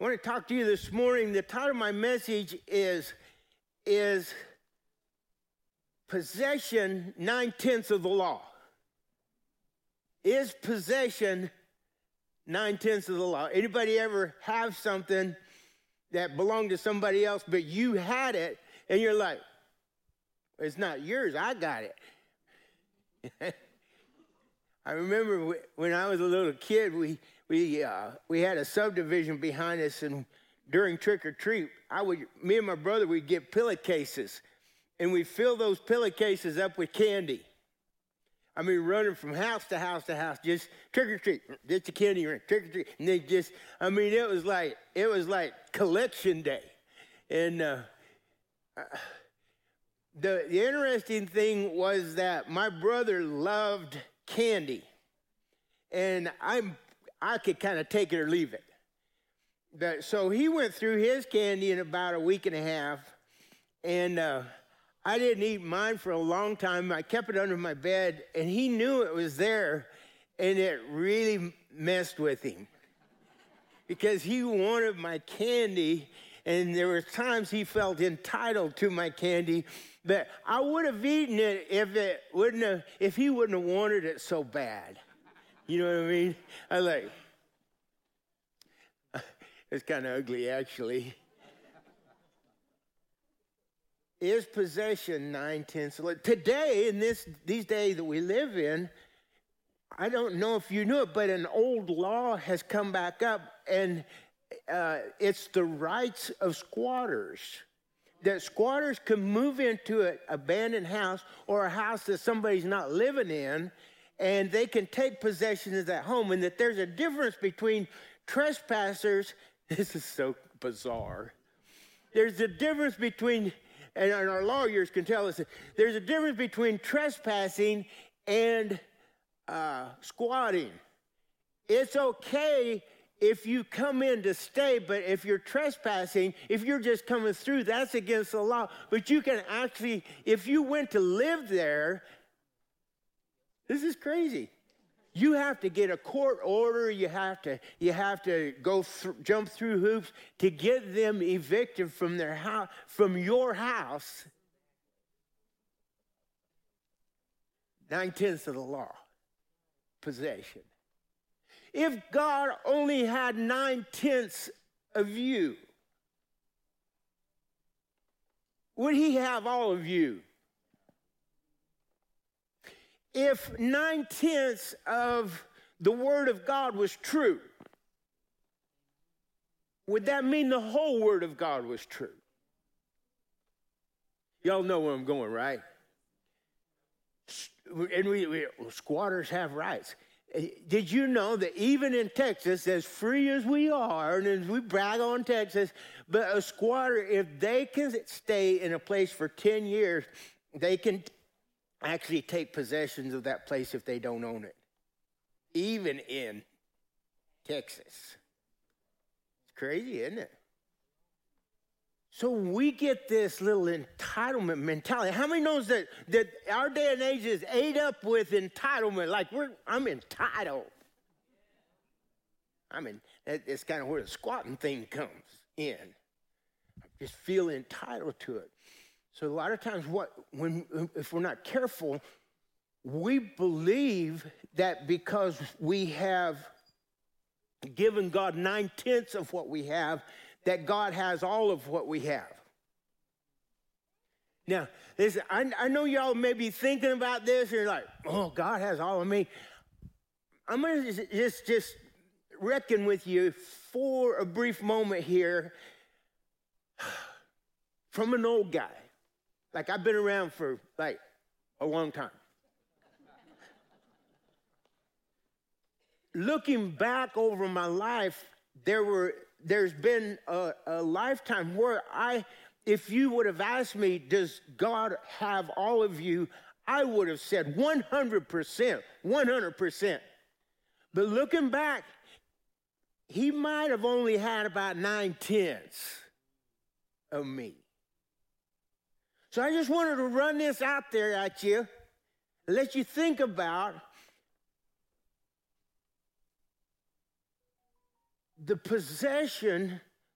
want to talk to you this morning. The title of my message is Possession 9/10 of the Law. Is possession 9/10 of the law? Anybody ever have something that belonged to somebody else, but you had it, and you're like, it's not yours, I got it. I remember when I was a little kid, we had a subdivision behind us, and during trick or treat, me and my brother would get pillowcases, and we'd fill those pillowcases up with candy. I mean, running from house to house to house, just trick or treat, just the candy run, trick or treat, and they just, I mean, it was like collection day, and the interesting thing was that my brother loved candy, and I could kind of take it or leave it. So he went through his candy in about a week and a half, and I didn't eat mine for a long time. I kept it under my bed, and he knew it was there, and it really messed with him because he wanted my candy, and there were times he felt entitled to my candy, but I would have eaten it if he wouldn't have wanted it so bad. You know what I mean? It's kind of ugly, actually. Is possession 9/10? Today, in these days that we live in, I don't know if you knew it, but an old law has come back up, and it's the rights of squatters. That squatters can move into an abandoned house or a house that somebody's not living in, and they can take possession of that home, and that there's a difference between trespassers. This is so bizarre. There's a difference between, and our lawyers can tell us, there's a difference between trespassing and squatting. It's okay if you come in to stay, but if you're trespassing, if you're just coming through, that's against the law. But you can actually, if you went to live there, this is crazy. You have to get a court order. You have to jump through hoops to get them evicted from their house, from your house. 9/10 of the law, possession. If God only had 9/10 of you, would he have all of you? If 9/10 of the Word of God was true, would that mean the whole Word of God was true? Y'all know where I'm going, right? And squatters have rights. Did you know that even in Texas, as free as we are, and as we brag on Texas, but a squatter, if they can stay in a place for 10 years, they can actually take possession of that place if they don't own it, even in Texas. It's crazy, isn't it? So we get this little entitlement mentality. How many knows that our day and age is ate up with entitlement? Like I'm entitled. I mean, it's kind of where the squatting thing comes in. I just feel entitled to it. So a lot of times, if we're not careful, we believe that because we have given God 9/10 of what we have, that God has all of what we have. Now, listen, I know y'all may be thinking about this, and you're like, oh, God has all of me. I'm going to just reckon with you for a brief moment here from an old guy. Like, I've been around for, a long time. Looking back over my life, there's been a lifetime where if you would have asked me, does God have all of you, I would have said 100%, 100%. But looking back, he might have only had about 9/10 of me. So I just wanted to run this out there at you, let you think about the possession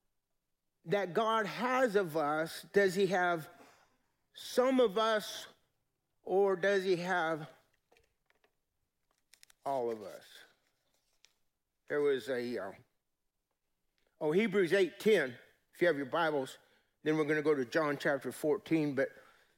that God has of us, does he have some of us, or does he have all of us? There was Hebrews 8:10, if you have your Bibles. Then we're going to go to John chapter 14. But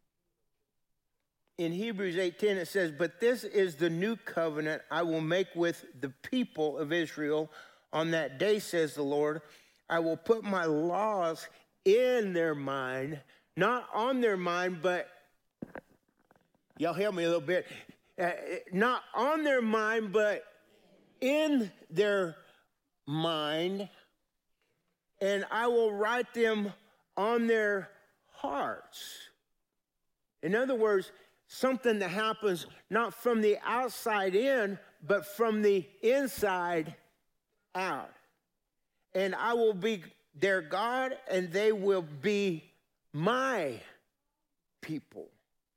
in Hebrews 8:10 it says, "But this is the new covenant I will make with the people of Israel. On that day, says the Lord, I will put my laws in their mind," not on their mind, but, y'all help me a little bit, not on their mind, but in their mind, "and I will write them on their hearts." In other words, something that happens not from the outside in, but from the inside out. "And I will be their God, and they will be my people."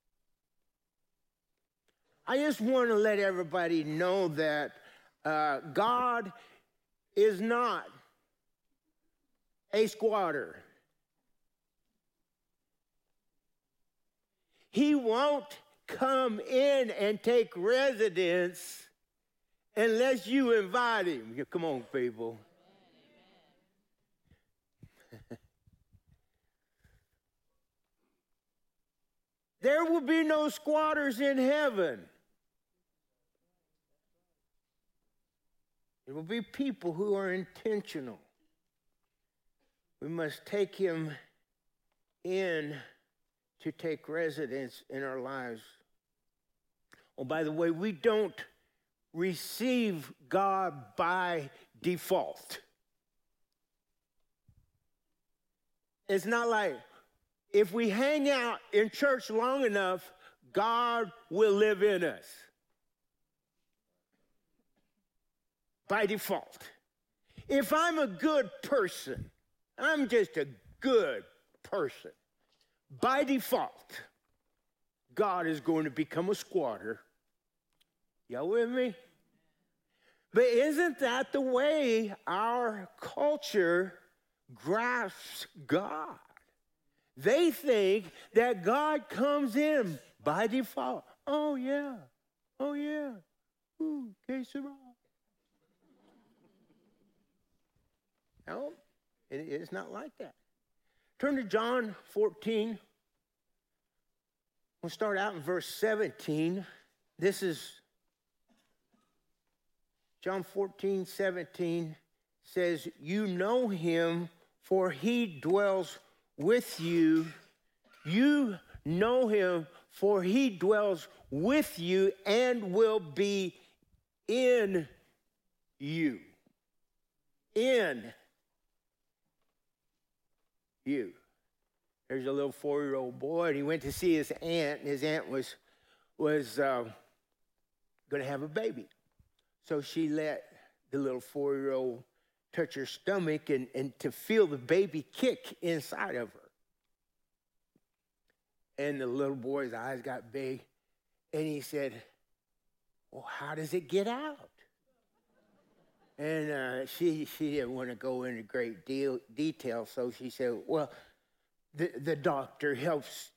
I just want to let everybody know that God is not a squatter. He won't come in and take residence unless you invite him. Come on, people. There will be no squatters in heaven. It will be people who are intentional. We must take him in to take residence in our lives. Oh, by the way, we don't receive God by default. It's not like if we hang out in church long enough, God will live in us. By default. If I'm a good person, I'm just a good person, by default, God is going to become a squatter. Y'all with me? But isn't that the way our culture grasps God? They think that God comes in by default. Oh, yeah. Oh, yeah. Ooh, que sera. No, it's not like that. Turn to John 14. We'll start out in verse 17. This is John 14:17 says, "You know him, for he dwells with you." You know him, for he dwells with you and will be in you. In you. There's a little 4-year-old boy, and he went to see his aunt, and his aunt was going to have a baby. So she let the little 4-year-old touch her stomach and to feel the baby kick inside of her. And the little boy's eyes got big, and he said, "Well, how does it get out?" And she didn't want to go into great detail, so she said, "Well, the doctor helps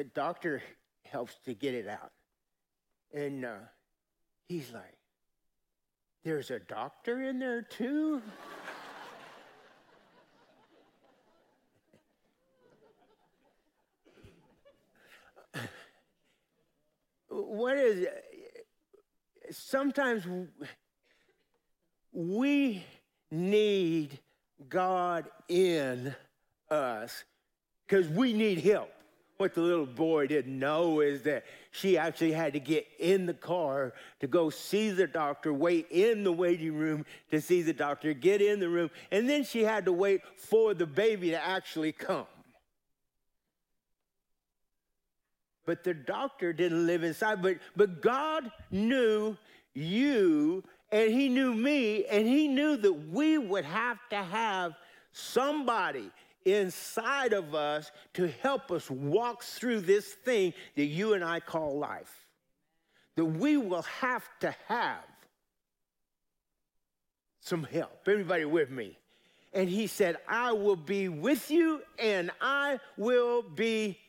to get it out." And he's like, "There's a doctor in there too?" What is it? Sometimes we need God in us because we need help. What the little boy didn't know is that she actually had to get in the car to go see the doctor, wait in the waiting room to see the doctor, get in the room, and then she had to wait for the baby to actually come. But the doctor didn't live inside, but God knew you, and he knew me, and he knew that we would have to have somebody inside of us to help us walk through this thing that you and I call life. That we will have to have some help. Everybody with me? And he said, I will be with you and I will be.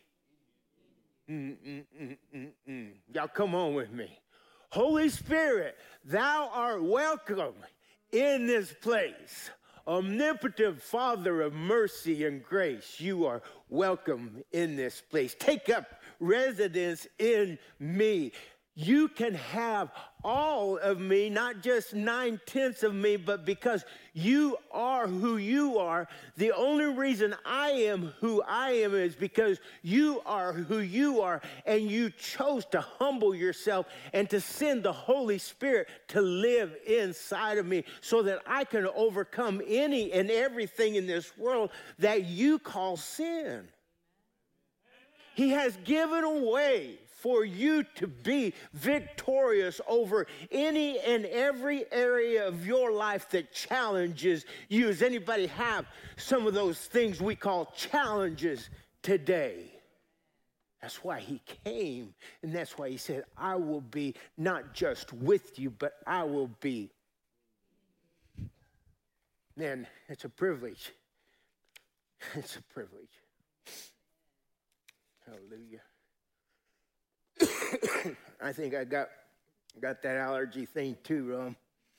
Y'all come on with me. Holy Spirit, thou art welcome in this place. Omnipotent Father of mercy and grace, you are welcome in this place. Take up residence in me. You can have all of me, not just 9/10 of me, but because you are who you are. The only reason I am who I am is because you are who you are, and you chose to humble yourself and to send the Holy Spirit to live inside of me so that I can overcome any and everything in this world that you call sin. He has given away for you to be victorious over any and every area of your life that challenges you. Does anybody have some of those things we call challenges today? That's why he came, and that's why he said, I will be not just with you, but I will be. Man, it's a privilege. It's a privilege. Hallelujah. I think I got that allergy thing too,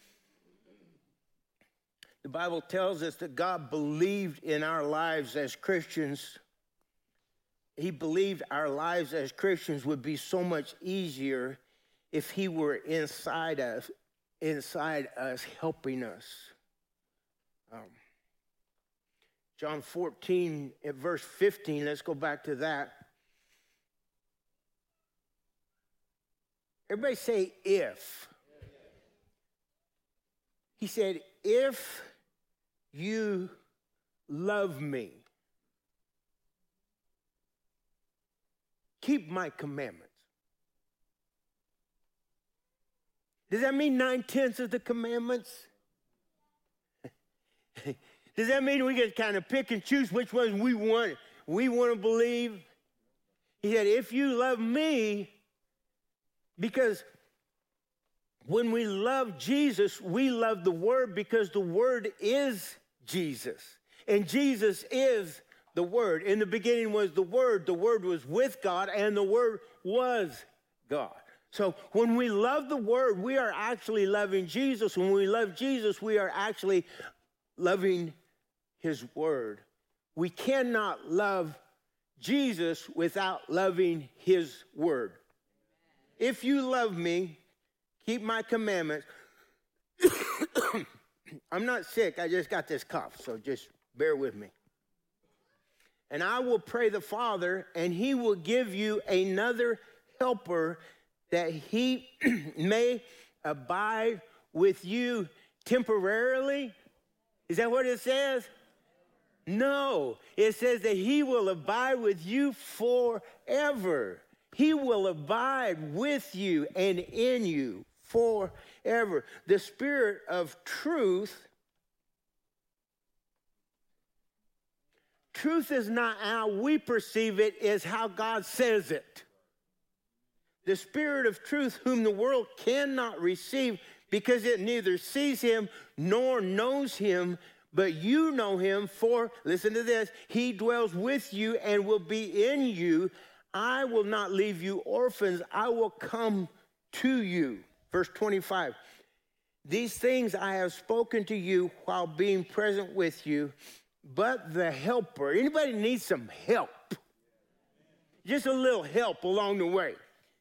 The Bible tells us that God believed in our lives as Christians. He believed our lives as Christians would be so much easier if he were inside us, helping us. John 14 at verse 15, let's go back to that. Everybody say if. He said, if you love me, keep my commandments. Does that mean 9/10 of the commandments? Does that mean we can kind of pick and choose which ones we want to believe? He said, if you love me, because when we love Jesus, we love the Word because the Word is Jesus. And Jesus is the Word. In the beginning was the Word was with God, and the Word was God. So when we love the Word, we are actually loving Jesus. When we love Jesus, we are actually loving his Word. We cannot love Jesus without loving his Word. If you love me, keep my commandments. I'm not sick. I just got this cough, so just bear with me. And I will pray the Father, and he will give you another helper that he may abide with you temporarily. Is that what it says? No. It says that he will abide with you forever. He will abide with you and in you forever. The Spirit of truth. Truth is not how we perceive it, is how God says it. The Spirit of truth, whom the world cannot receive because it neither sees him nor knows him, but you know him, for, listen to this, he dwells with you and will be in you. I will not leave you orphans. I will come to you. Verse 25. These things I have spoken to you while being present with you, but the helper. Anybody need some help? Just a little help along the way.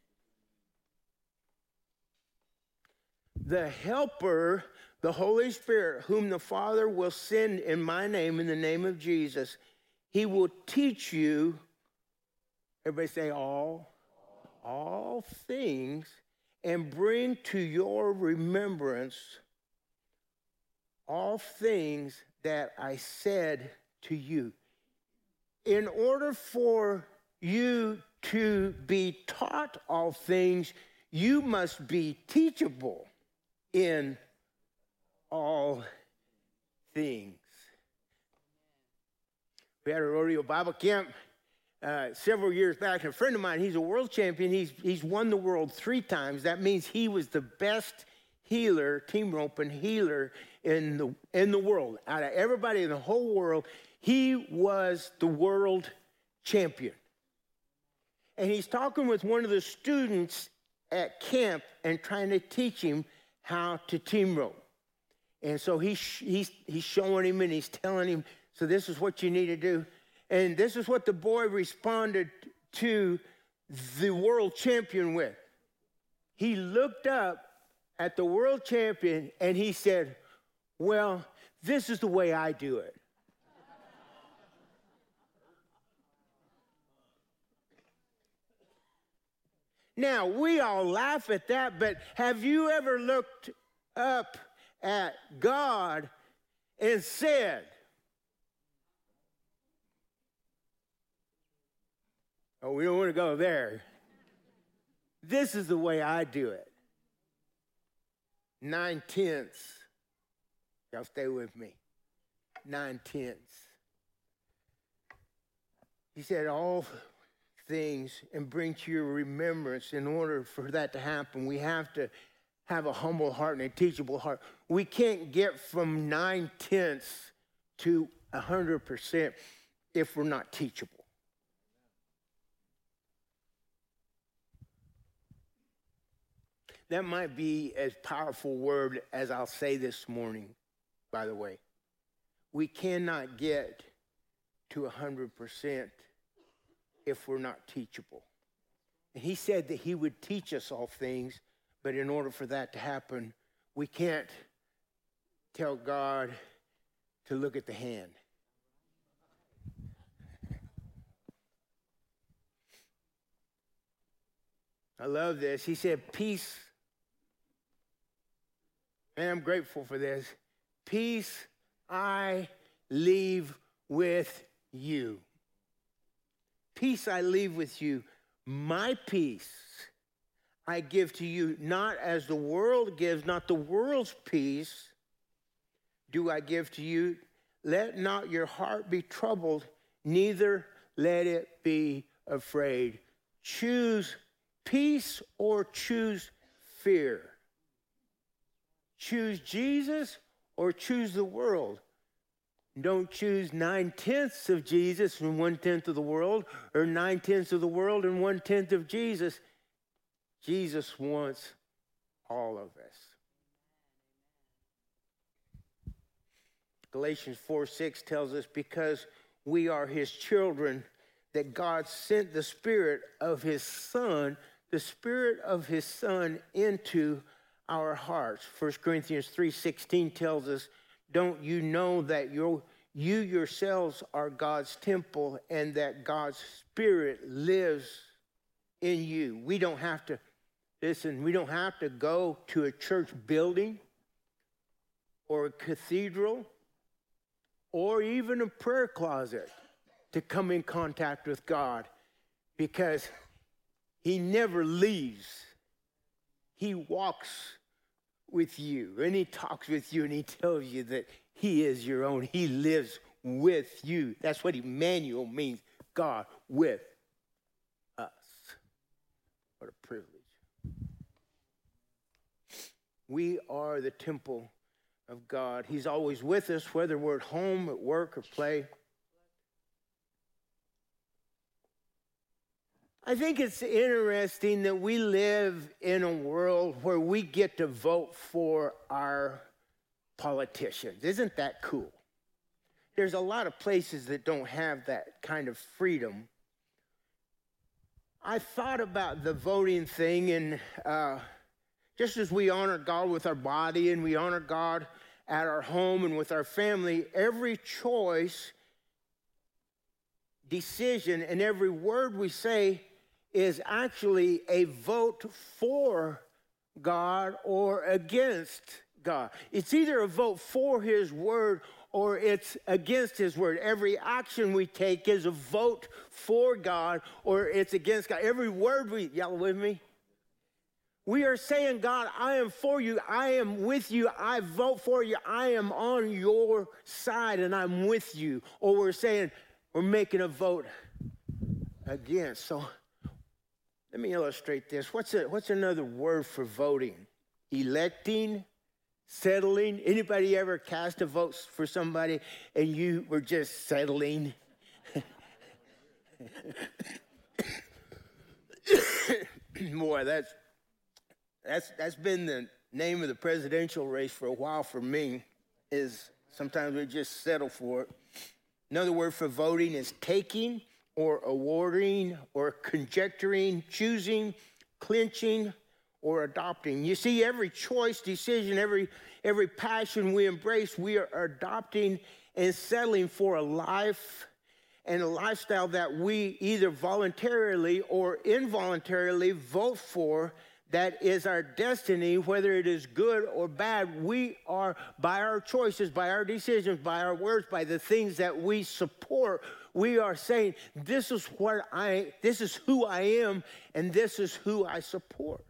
The helper, the Holy Spirit, whom the Father will send in my name, in the name of Jesus, he will teach you. Everybody say all things, and bring to your remembrance all things that I said to you. In order for you to be taught all things, you must be teachable in all things. We had a rodeo Bible camp several years back, and a friend of mine, he's a world champion. He's won the world 3 times. That means he was the best healer, team roping healer in the world. Out of everybody in the whole world, he was the world champion. And he's talking with one of the students at camp and trying to teach him how to team rope. And so he's showing him and he's telling him, so this is what you need to do. And this is what the boy responded to the world champion with. He looked up at the world champion and he said, well, this is the way I do it. Now, we all laugh at that, but have you ever looked up at God and said, oh, we don't want to go there. This is the way I do it. 9/10. Y'all stay with me. 9/10. He said all things and bring to your remembrance. In order for that to happen, we have to have a humble heart and a teachable heart. We can't get from 9/10 to 100% if we're not teachable. That might be as powerful word as I'll say this morning, by the way. We cannot get to 100% if we're not teachable. And he said that he would teach us all things, but in order for that to happen, we can't tell God to look at the hand. I love this. He said, peace. And I'm grateful for this. Peace I leave with you. Peace I leave with you. My peace I give to you, not as the world gives, not the world's peace do I give to you. Let not your heart be troubled, neither let it be afraid. Choose peace or choose fear. Choose Jesus or choose the world. Don't choose 9/10 of Jesus and 1/10 of the world, or 9/10 of the world and 1/10 of Jesus. Jesus wants all of us. Galatians 4:6 tells us, because we are his children, that God sent the Spirit of his Son, into our hearts. 1 Corinthians 3:16 tells us, don't you know that you yourselves are God's temple and that God's Spirit lives in you? We don't have to, we don't have to go to a church building or a cathedral or even a prayer closet to come in contact with God, because he never leaves. He walks with you and he talks with you and he tells you that he is your own. He lives with you. That's what Emmanuel means, God with us. What a privilege. We are the temple of God. He's always with us, whether we're at home, at work, or play. I think it's interesting that we live in a world where we get to vote for our politicians. Isn't that cool? There's a lot of places that don't have that kind of freedom. I thought about the voting thing, and just as we honor God with our body and we honor God at our home and with our family, every choice, decision, and every word we say is actually a vote for God or against God. It's either a vote for his word or it's against his word. Every action we take is a vote for God or it's against God. Every word y'all with me? We are saying, God, I am for you. I am with you. I vote for you. I am on your side and I'm with you. Or we're saying, we're making a vote against. So let me illustrate this. What's another word for voting? Electing, Settling. Anybody ever cast a vote for somebody and you were just settling? Boy, that's been the name of the presidential race for a while for me, is sometimes we just settle for it. Another word for voting is taking or awarding or conjecturing, choosing, clinching, or adopting. You see, every choice, decision, every passion we embrace, we are adopting and settling for a life and a lifestyle that we either voluntarily or involuntarily vote for. That is our destiny, whether it is good or bad. We are, by our choices, by our decisions, by our words, by the things that we support, we are saying, this is who I am, and this is who I support.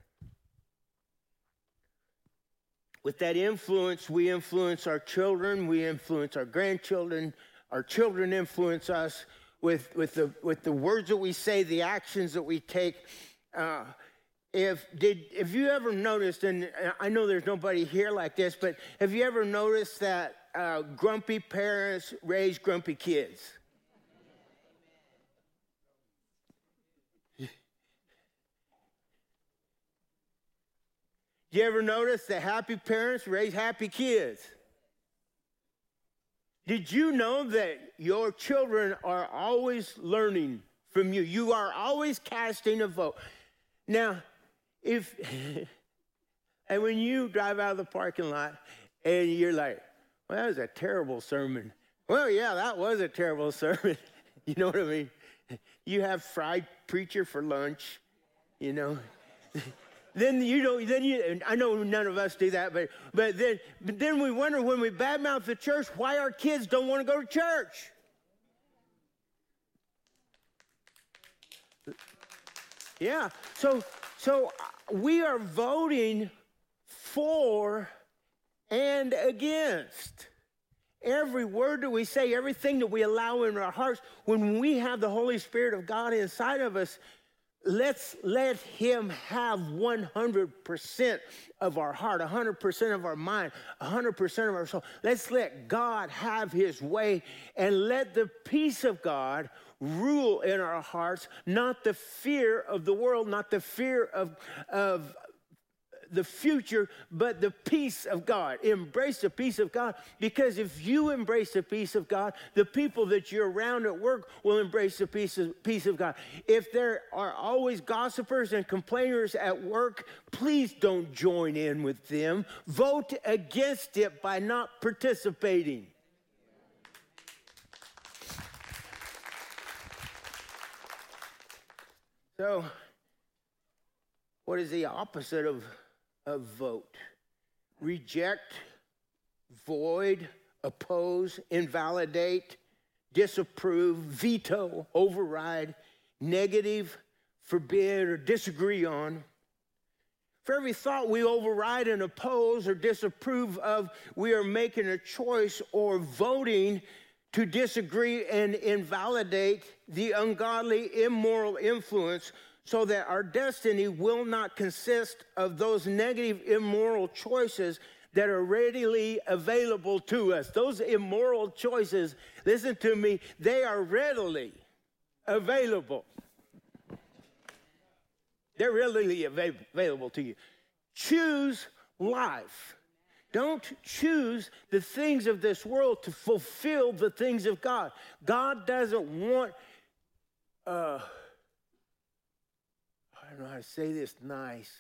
With that influence, we influence our children, we influence our grandchildren, our children influence us with the words that we say, the actions that we take. If you ever noticed, and I know there's nobody here like this, but have you ever noticed that grumpy parents raise grumpy kids? You ever notice that happy parents raise happy kids? Did you know that your children are always learning from you? You are always casting a vote. Now, and when you drive out of the parking lot and you're like, well, that was a terrible sermon. Well, yeah, that was a terrible sermon. You know what I mean? You have fried preacher for lunch, you know. Then I know none of us do that, but then we wonder when we badmouth the church why our kids don't want to go to church. Yeah, so we are voting for and against. Every word that we say, everything that we allow in our hearts, when we have the Holy Spirit of God inside of us, let's let him have 100% of our heart, 100% of our mind, 100% of our soul. Let's let God have his way and let the peace of God rule in our hearts, not the fear of the world, not the fear of the future, but the peace of God. Embrace the peace of God, because if you embrace the peace of God, the people that you're around at work will embrace the peace of God. If there are always gossipers and complainers at work, please don't join in with them. Vote against it by not participating. So, what is the opposite of vote? Reject, void, oppose, invalidate, disapprove, veto, override, negative, forbid, or disagree on. For every thought we override and oppose or disapprove of, we are making a choice or voting to disagree and invalidate the ungodly, immoral influence, so that our destiny will not consist of those negative, immoral choices that are readily available to us. Those immoral choices, listen to me, they are readily available. They're readily available to you. Choose life. Don't choose the things of this world to fulfill the things of God. God doesn't want, I don't know how to say this nice.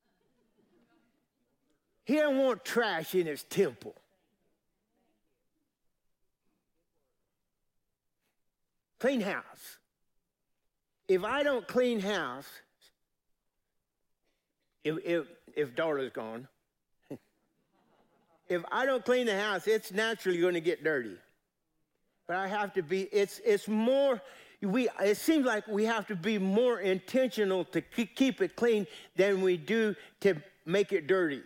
He doesn't want trash in his temple. Clean house. If I don't clean house, if daughter's gone, if I don't clean the house, it's naturally going to get dirty. But I have to be, it's more, it seems like we have to be more intentional to keep it clean than we do to make it dirty.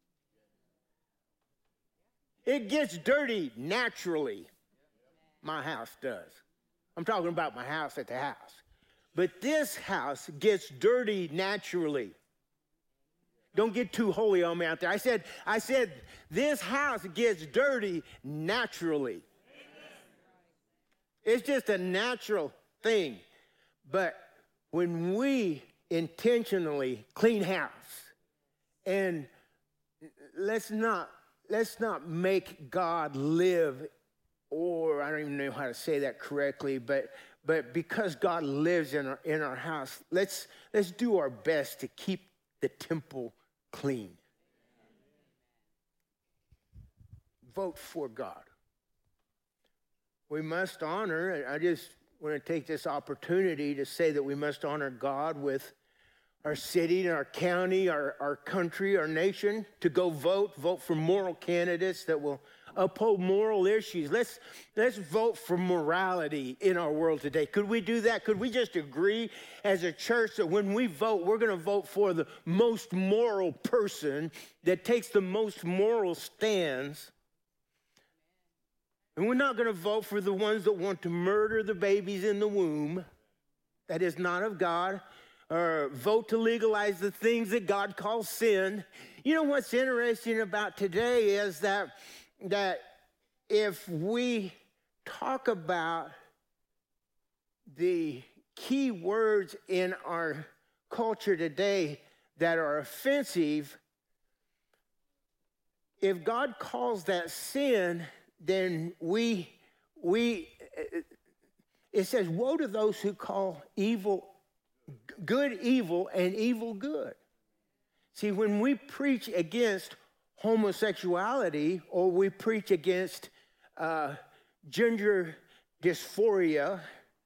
It gets dirty naturally. My house does. I'm talking about my house at the house. But this house gets dirty naturally. Don't get too holy on me out there. I said, this house gets dirty naturally. It's just a natural thing. But when we intentionally clean house, and let's not make God live, or I don't even know how to say that correctly, but because God lives in our house, let's do our best to keep the temple clean. Vote for God. We must honor, I just want to take this opportunity to say that we must honor God with our city and our county, our country, our nation, to go vote for moral candidates that will uphold moral issues. Let's vote for morality in our world today. Could we do that? Could we just agree as a church that when we vote, we're going to vote for the most moral person that takes the most moral stands? And we're not going to vote for the ones that want to murder the babies in the womb. That is not of God. Or vote to legalize the things that God calls sin. You know what's interesting about today is that if we talk about the key words in our culture today that are offensive, if God calls that sin, then it says, woe to those who call good evil and evil good. See, when we preach against homosexuality, or we preach against gender dysphoria,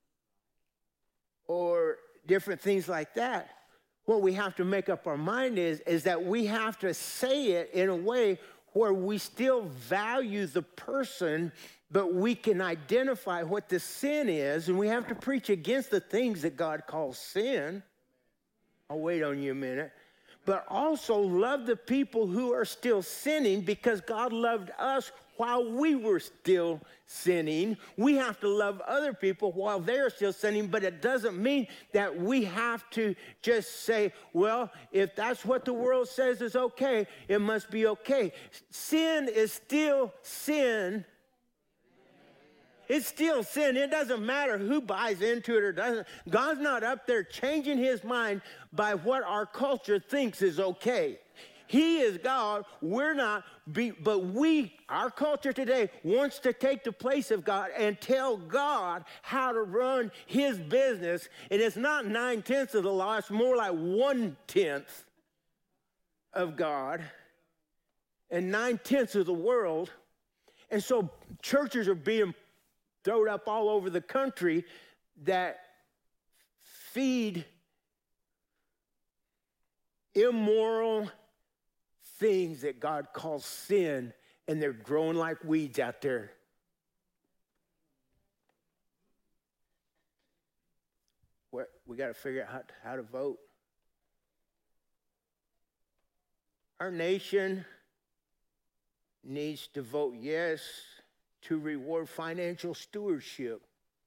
or different things like that, what we have to make up our mind is that we have to say it in a way where we still value the person, but we can identify what the sin is, and we have to preach against the things that God calls sin. I'll wait on you a minute. But also love the people who are still sinning, because God loved us while we were still sinning. We have to love other people while they're still sinning, but it doesn't mean that we have to just say, well, if that's what the world says is okay, it must be okay. Sin is still sin. It's still sin. It doesn't matter who buys into it or doesn't. God's not up there changing his mind by what our culture thinks is okay. He is God. We're not. But our culture today wants to take the place of God and tell God how to run his business. And it's not 9/10 of the law. It's more like 1/10 of God and 9/10 of the world. And so churches are being thrown up all over the country that feed immoral things that God calls sin, and they're growing like weeds out there. We got to figure out how to vote. Our nation needs to vote yes to reward financial stewardship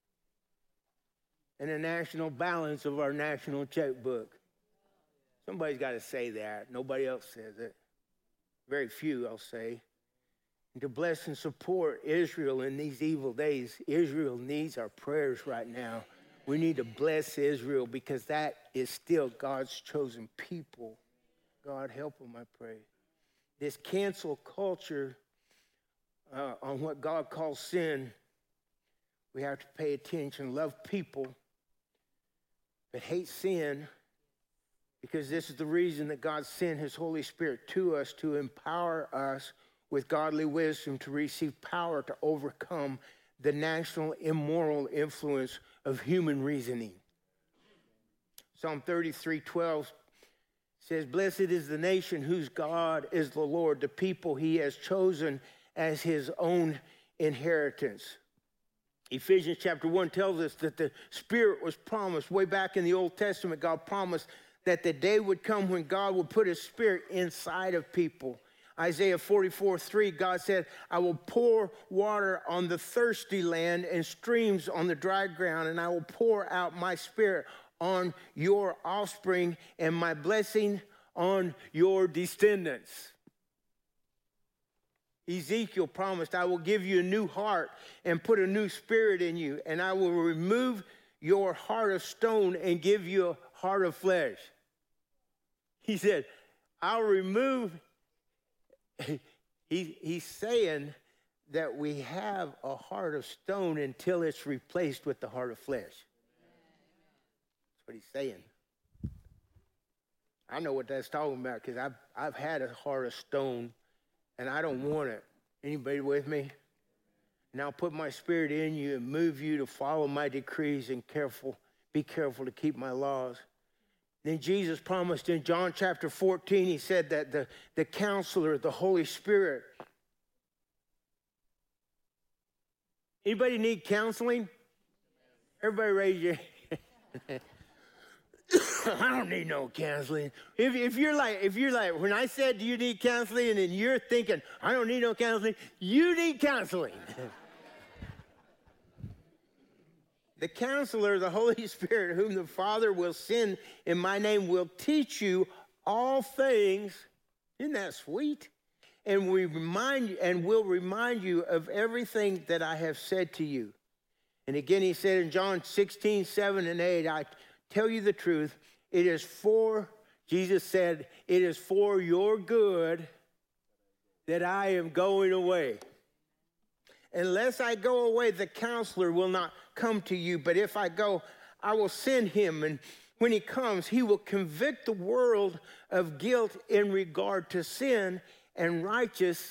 and a national balance of our national checkbook. Somebody's got to say that. Nobody else says it. Very few, I'll say. And to bless and support Israel in these evil days. Israel needs our prayers right now. We need to bless Israel, because that is still God's chosen people. God help them, I pray. This cancel culture on what God calls sin, we have to pay attention, love people, but hate sin, because this is the reason that God sent his Holy Spirit to us, to empower us with godly wisdom to receive power to overcome the national immoral influence of human reasoning. Psalm 33:12 says, blessed is the nation whose God is the Lord, the people he has chosen as his own inheritance. Ephesians chapter 1 tells us that the Spirit was promised way back in the Old Testament. God promised that the day would come when God would put his Spirit inside of people. Isaiah 44:3, God said, I will pour water on the thirsty land and streams on the dry ground, and I will pour out my Spirit on your offspring and my blessing on your descendants. Ezekiel promised, I will give you a new heart and put a new spirit in you, and I will remove your heart of stone and give you a heart of flesh. He said, I'll remove. He's saying that we have a heart of stone until it's replaced with the heart of flesh. That's what he's saying. I know what that's talking about because I've had a heart of stone and I don't want it. Anybody with me? And I'll put my spirit in you and move you to follow my decrees and be careful to keep my laws. Then Jesus promised in John chapter 14, he said that the counselor, the Holy Spirit. Anybody need counseling? Everybody raise your hand. I don't need no counseling. If you're like, when I said, do you need counseling? And then you're thinking, I don't need no counseling. You need counseling. The counselor, the Holy Spirit, whom the Father will send in my name, will teach you all things. Isn't that sweet? And will remind you of everything that I have said to you. And again, he said in John 16, 7 and 8, I tell you the truth, Jesus said, it is for your good that I am going away. Unless I go away, the counselor will not come to you. But if I go, I will send him. And when he comes, he will convict the world of guilt in regard to sin and righteousness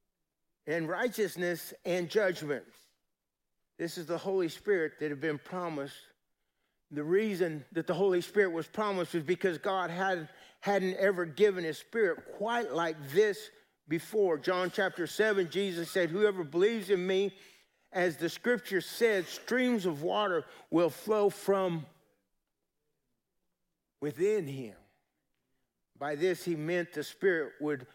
and judgment. This is the Holy Spirit that had been promised. The reason that the Holy Spirit was promised was because God hadn't ever given his Spirit quite like this before. John chapter 7, Jesus said, whoever believes in me, as the scripture said, streams of water will flow from within him. By this he meant the Spirit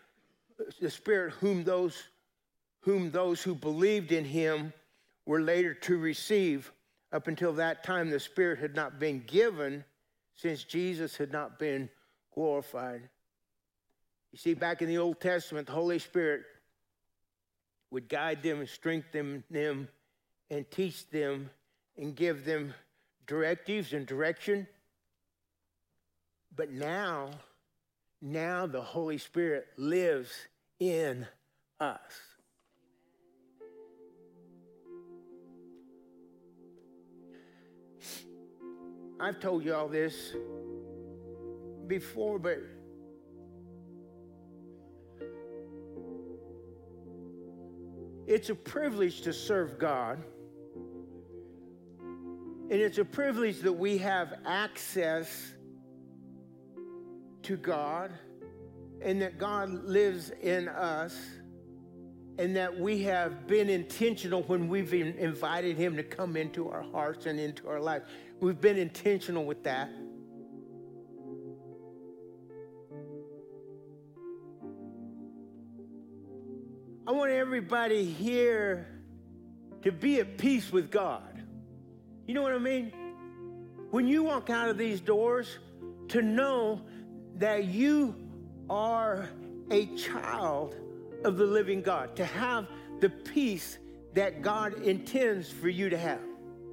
whom those who believed in him were later to receive. Up until that time, the Spirit had not been given since Jesus had not been glorified. You see, back in the Old Testament, the Holy Spirit would guide them and strengthen them and teach them and give them directives and direction. But now the Holy Spirit lives in us. I've told you all this before, but it's a privilege to serve God. And it's a privilege that we have access to God and that God lives in us and that we have been intentional when we've invited him to come into our hearts and into our life. We've been intentional with that. I want everybody here to be at peace with God. You know what I mean? When you walk out of these doors, to know that you are a child of the living God, to have the peace that God intends for you to have.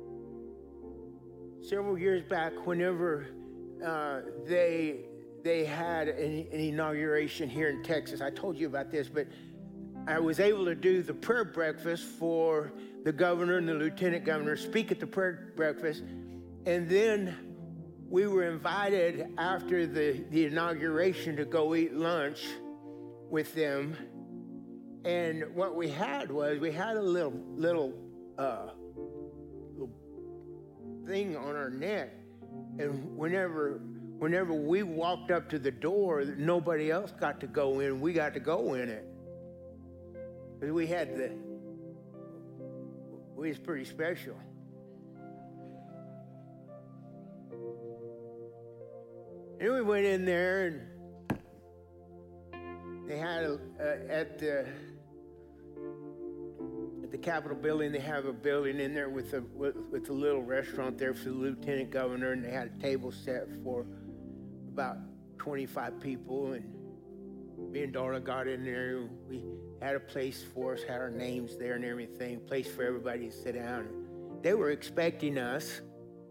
Several years back, whenever they had an inauguration here in Texas, I told you about this, but I was able to do the prayer breakfast for the governor and the lieutenant governor, speak at the prayer breakfast, and then we were invited after the inauguration to go eat lunch with them. And what we had was a little thing on our neck, and whenever we walked up to the door, nobody else got to go in. We got to go in it. Because we was pretty special. And we went in there, and they had at the Capitol building, they have a building in there with a little restaurant there for the lieutenant governor, and they had a table set for about 25 people, and me and Darla got in there. We had a place for us, had our names there and everything, place for everybody to sit down. They were expecting us.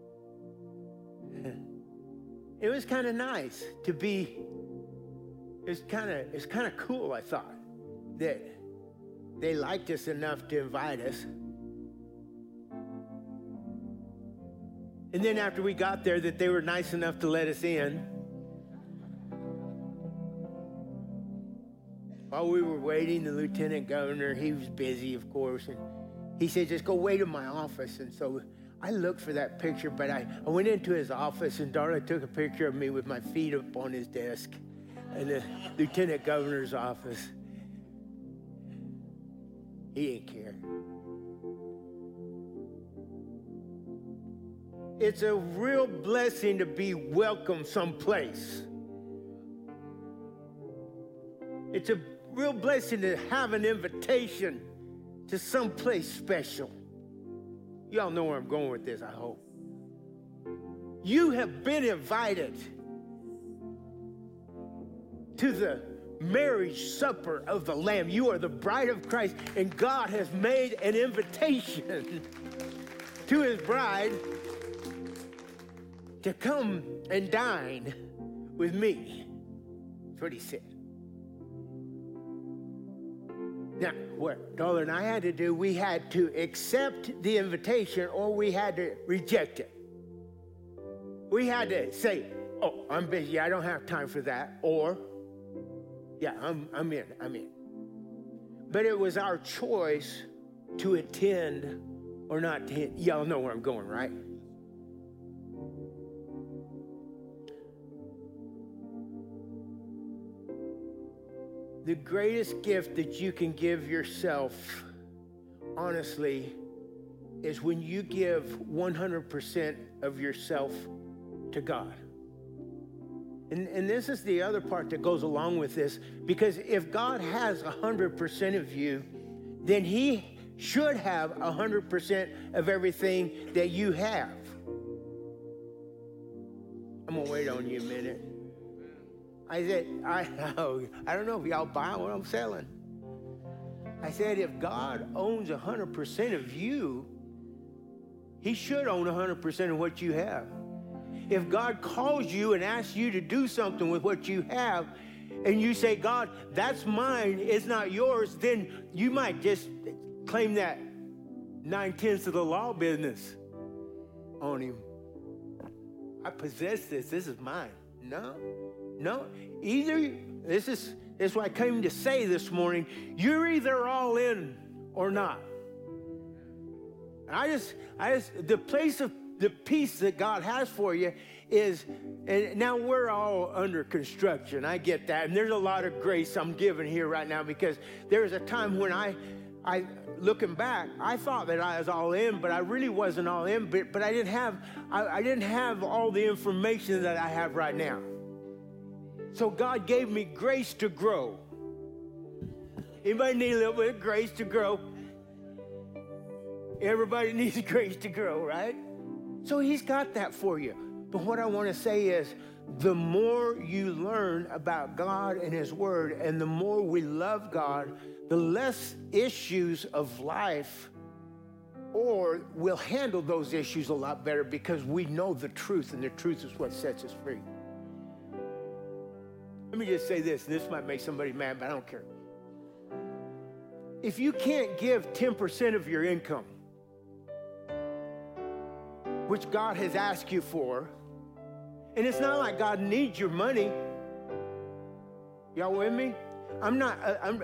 It was kind of nice to be. It's kind of cool, I thought, that they liked us enough to invite us. And then after we got there, that they were nice enough to let us in. While we were waiting, the lieutenant governor, he was busy, of course, and he said, just go wait in my office. And so I looked for that picture, but I went into his office, and Darla took a picture of me with my feet up on his desk in the lieutenant governor's office. He didn't care. It's a real blessing to be welcome someplace. It's a real blessing to have an invitation to someplace special. Y'all know where I'm going with this, I hope. You have been invited to the marriage supper of the Lamb. You are the bride of Christ, and God has made an invitation to his bride to come and dine with me. That's what he said. Now, what Darla and I had to do, we had to accept the invitation or we had to reject it. We had to say, oh, I'm busy, I don't have time for that. Or, yeah, I'm in. But it was our choice to attend or not attend. Y'all know where I'm going, right? The greatest gift that you can give yourself, honestly, is when you give 100% of yourself to God. And this is the other part that goes along with this, because if God has 100% of you, then he should have 100% of everything that you have. I'm going to wait on you a minute. I said, I don't know if y'all buy what I'm selling. I said, if God owns 100% of you, he should own 100% of what you have. If God calls you and asks you to do something with what you have, and you say, God, that's mine, it's not yours, then you might just claim that 9/10 of the law business on him. I possess this is mine. No, either, this is what I came to say this morning, you're either all in or not. And the place of the peace that God has for you is, and now we're all under construction, I get that, and there's a lot of grace I'm giving here right now, because there was a time when I looking back, I thought that I was all in, but I really wasn't all in, but I didn't have all the information that I have right now. So God gave me grace to grow. Anybody need a little bit of grace to grow? Everybody needs grace to grow, right? So he's got that for you. But what I want to say is, the more you learn about God and his word, and the more we love God, the less issues of life, or we'll handle those issues a lot better because we know the truth, and the truth is what sets us free. Let me just say this, and this might make somebody mad, but I don't care. If you can't give 10% of your income, which God has asked you for, and it's not like God needs your money. Y'all with me? I'm not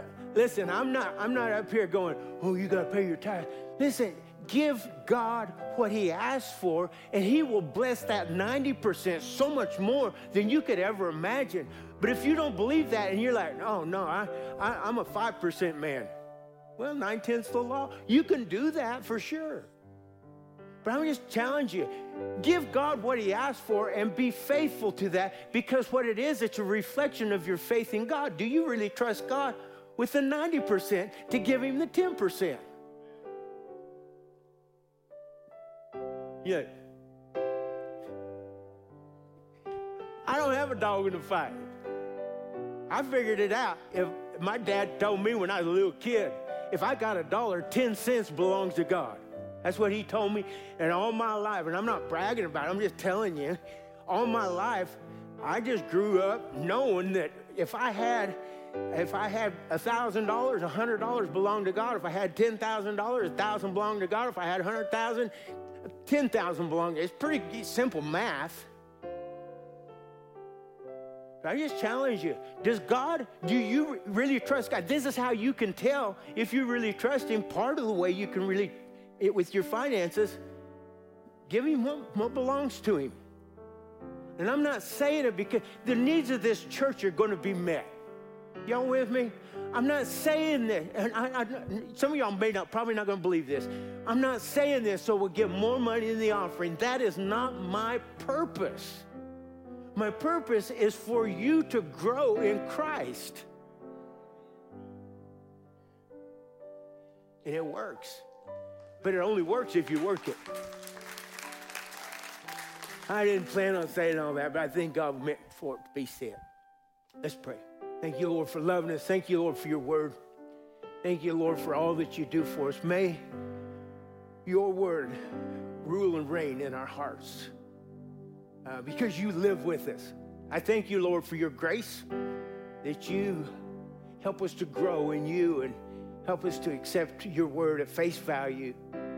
up here going, oh, you got to pay your tithe. Listen, give God what he asked for, and he will bless that 90% so much more than you could ever imagine. But if you don't believe that, and you're like, oh, no, I'm a 5% man. Well, 9/10 the law. You can do that for sure. But I'm just challenge you. Give God what he asked for and be faithful to that, because what it is, it's a reflection of your faith in God. Do you really trust God with the 90% to give him the 10%? Yeah. I don't have a dog in the fight. I figured it out. If my dad told me when I was a little kid, if I got $1, 10 cents belongs to God. That's what he told me. And all my life, and I'm not bragging about it, I'm just telling you, all my life, I just grew up knowing that if I had $1,000, $100 belonged to God. If I had $10,000, $1,000 belonged to God. If I had 100,000, 10,000 belonged. It's pretty simple math. I just challenge you. Do you really trust God? This is how you can tell if you really trust him. Part of the way you can really, with your finances, give him what belongs to him. And I'm not saying it because the needs of this church are going to be met. Y'all with me? I'm not saying this, and some of y'all probably not going to believe this. I'm not saying this so we'll get more money in the offering. That is not my purpose. My purpose is for you to grow in Christ. And it works. But it only works if you work it. I didn't plan on saying all that, but I think God meant for it to be said. Let's pray. Thank you, Lord, for loving us. Thank you, Lord, for your word. Thank you, Lord, for all that you do for us. May your word rule and reign in our hearts. Because you live with us. I thank you, Lord, for your grace, that you help us to grow in you and help us to accept your word at face value.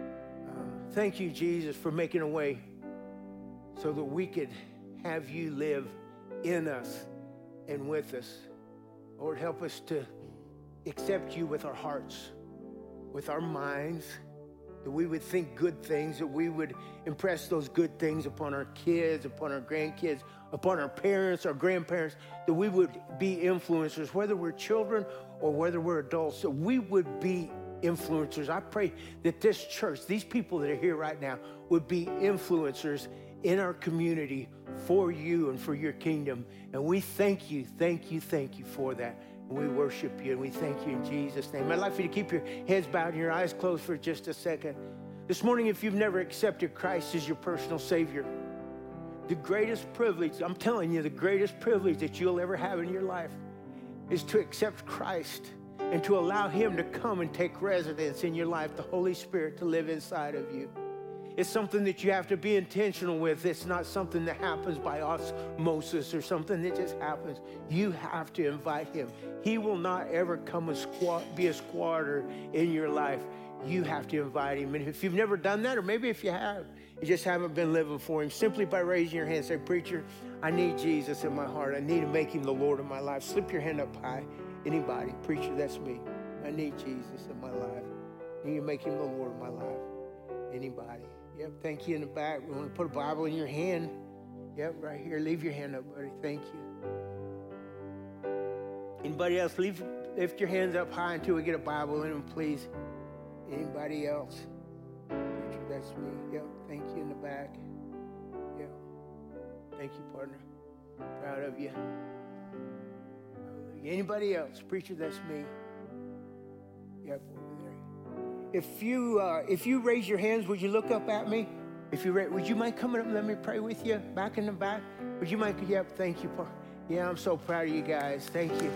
Thank you, Jesus, for making a way so that we could have you live in us and with us. Lord, help us to accept you with our hearts, with our minds, that we would think good things, that we would impress those good things upon our kids, upon our grandkids, upon our parents, our grandparents, that we would be influencers, whether we're children or whether we're adults, that we would be influencers. I pray that this church, these people that are here right now, would be influencers in our community for you and for your kingdom. And we thank you for that. We worship you and we thank you in Jesus' name. I'd like for you to keep your heads bowed and your eyes closed for just a second. This morning, if you've never accepted Christ as your personal Savior, the greatest privilege, I'm telling you, the greatest privilege that you'll ever have in your life is to accept Christ and to allow him to come and take residence in your life, the Holy Spirit to live inside of you. It's something that you have to be intentional with. It's not something that happens by osmosis or something that just happens. You have to invite him. He will not ever come and be a squatter in your life. You have to invite him. And if you've never done that, or maybe if you have, you just haven't been living for him, simply by raising your hand, say, preacher, I need Jesus in my heart. I need to make him the Lord of my life. Slip your hand up high. Anybody, preacher, that's me. I need Jesus in my life. I need to make him the Lord of my life. Anybody? Yep, thank you in the back. We want to put a Bible in your hand. Yep, right here. Leave your hand up, buddy. Thank you. Anybody else? Lift your hands up high until we get a Bible in them, please. Anybody else? Preacher, that's me. Yep, thank you in the back. Yep. Thank you, partner. Proud of you. Anybody else? Preacher, that's me. Yep, over there. If you raise your hands, would you look up at me? Would you mind coming up and let me pray with you? Back in the back? Would you mind? Yep, thank you, Paul. Yeah, I'm so proud of you guys. Thank you.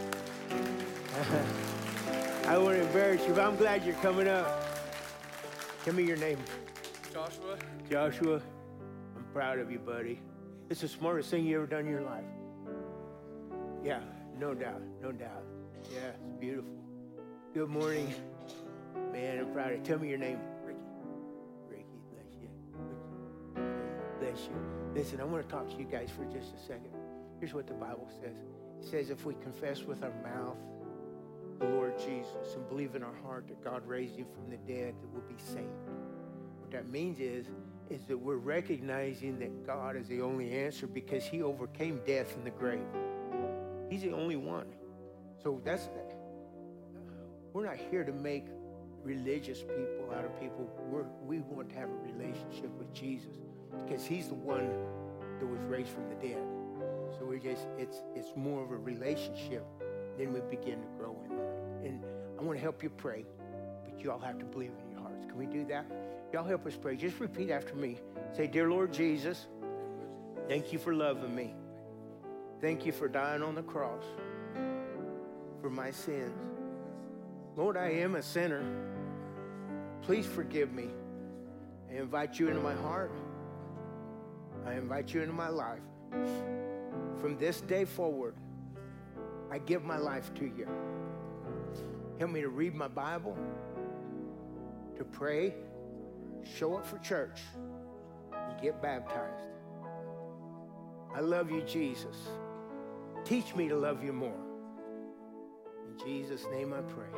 I want to embarrass you, but I'm glad you're coming up. Tell me your name. Joshua. Joshua, I'm proud of you, buddy. It's the smartest thing you ever done in your life. Yeah, no doubt, no doubt. Yeah, it's beautiful. Good morning. Man, I'm proud of you. Tell me your name. Ricky. Ricky, bless you. Bless you. Listen, I want to talk to you guys for just a second. Here's what the Bible says. It says if we confess with our mouth the Lord Jesus and believe in our heart that God raised him from the dead, that we'll be saved. What that means is that we're recognizing that God is the only answer because he overcame death in the grave. He's the only one. So we're not here to make religious people out of people. We want to have a relationship with Jesus because he's the one that was raised from the dead. So it's more of a relationship. Then we begin to grow in that. And I want to help you pray, but you all have to believe in your hearts. Can we do that? Y'all help us pray. Just repeat after me. Say, dear Lord Jesus, thank you for loving me. Thank you for dying on the cross for my sins. Lord, I am a sinner. Please forgive me. I invite you into my heart. I invite you into my life. From this day forward, I give my life to you. Help me to read my Bible, to pray, show up for church, and get baptized. I love you, Jesus. Teach me to love you more. In Jesus' name I pray.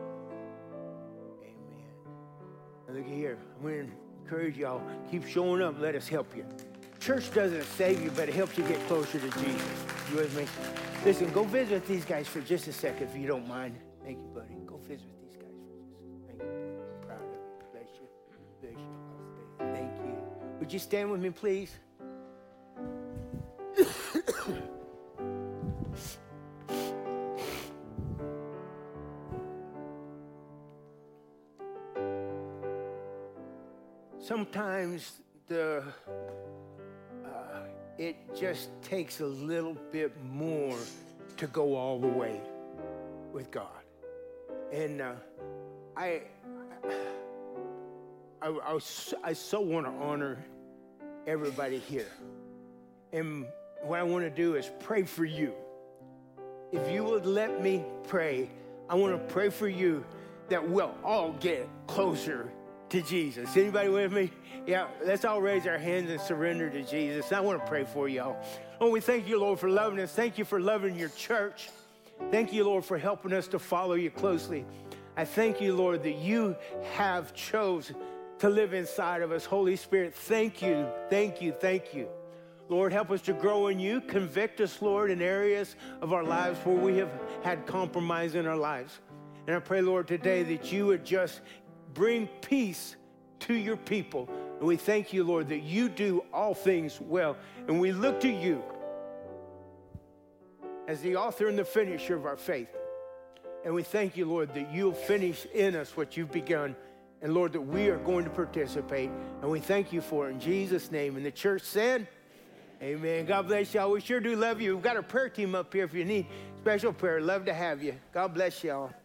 Amen. Now look here. I'm going to encourage y'all. Keep showing up. Let us help you. Church doesn't save you, but it helps you get closer to Jesus. You with me? Listen, go visit with these guys for just a second if you don't mind. Thank you, buddy. Go visit with these guys for just a second. Thank you. I'm proud of you. Bless you. Bless you. Thank you. Would you stand with me, please? Sometimes it just takes a little bit more to go all the way with God. And I so want to honor everybody here. And what I want to do is pray for you. If you would let me pray, I want to pray for you that we'll all get closer to Jesus. Anybody with me? Yeah, let's all raise our hands and surrender to Jesus. I want to pray for y'all. Oh, we thank you, Lord, for loving us. Thank you for loving your church. Thank you, Lord, for helping us to follow you closely. I thank you, Lord, that you have chosen to live inside of us. Holy Spirit, thank you, thank you, thank you. Lord, help us to grow in you. Convict us, Lord, in areas of our lives where we have had compromise in our lives. And I pray, Lord, today that you would just bring peace to your people. And we thank you, Lord, that you do all things well. And we look to you as the author and the finisher of our faith. And we thank you, Lord, that you'll finish in us what you've begun. And Lord, that we are going to participate. And we thank you for it in Jesus' name. And the church said, amen. God bless y'all. We sure do love you. We've got our prayer team up here if you need special prayer. Love to have you. God bless y'all.